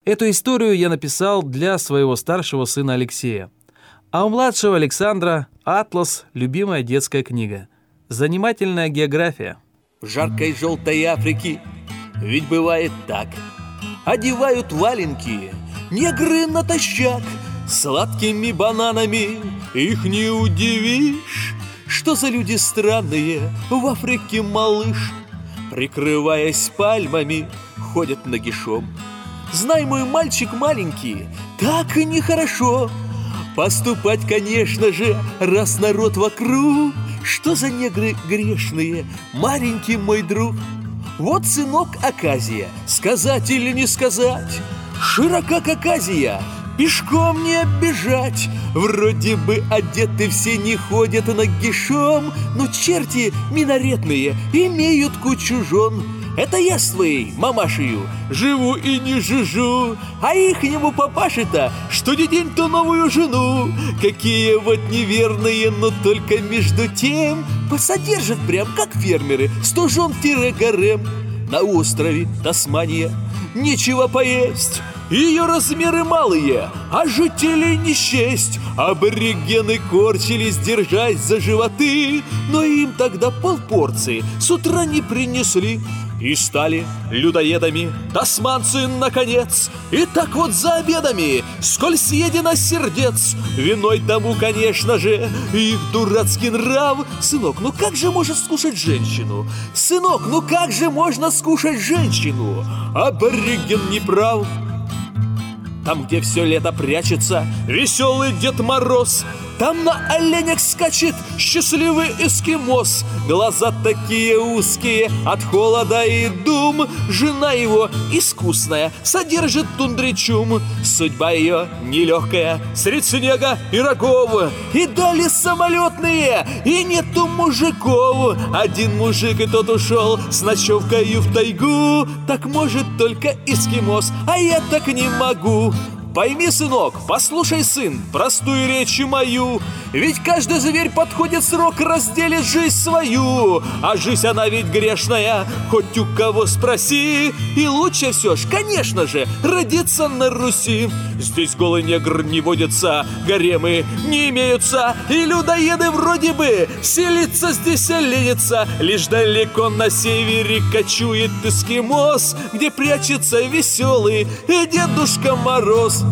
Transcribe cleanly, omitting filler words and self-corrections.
Эту историю я написал для своего старшего сына Алексея. А у младшего Александра «Атлас» — любимая детская книга. Занимательная география. В жаркой желтой Африке ведь бывает так. Одевают валенки негры натощак, сладкими бананами их не удивишь. Что за люди странные в Африке, малыш? Прикрываясь пальмами, ходят нагишом. Знай, мой мальчик маленький, так и нехорошо поступать, конечно же, раз народ вокруг. Что за негры грешные, маленький мой друг? Вот сынок Аказия, сказать или не сказать, широка как Азия, пешком не оббежать. Вроде бы одеты все не ходят нагишом, но черти минаретные имеют кучу жен. Это я с твоей мамашею живу и не жужжу, а ихнему папаше-то что ни день, то новую жену. Какие вот неверные, но только между тем посодержат прям как фермеры 100 жен-гарем. На острове Тасмания нечего поесть, ее размеры малые, а жителей не счесть. Аборигены корчились, держась за животы, но им тогда полпорции с утра не принесли. И стали людоедами тасманцы наконец. И так вот за обедами сколь съедено сердец. Виной тому, конечно же, их дурацкий нрав. Сынок, ну как же можно скушать женщину? Сынок, ну как же можно скушать женщину? Абориген не прав. Там, где все лето прячется веселый Дед Мороз, там на оленях скачет счастливый эскимос. Глаза такие узкие от холода и дум. Жена его искусная содержит тундричум. Судьба ее нелегкая средь снега и рогов. И дали самолетные, и нету мужиков. Один мужик, и тот ушел с ночевкою в тайгу. Так может только эскимос, а я так не могу. Пойми, сынок, послушай, сын, простую речь мою. Ведь каждый зверь подходит срок, разделит жизнь свою. А жизнь она ведь грешная, хоть у кого спроси. И лучше все ж, конечно же, родиться на Руси. Здесь голый негр не водится, гаремы не имеются, и людоеды вроде бы селиться здесь ленятся. Лишь далеко на севере кочует эскимос, где прячется веселый Дедушка Мороз.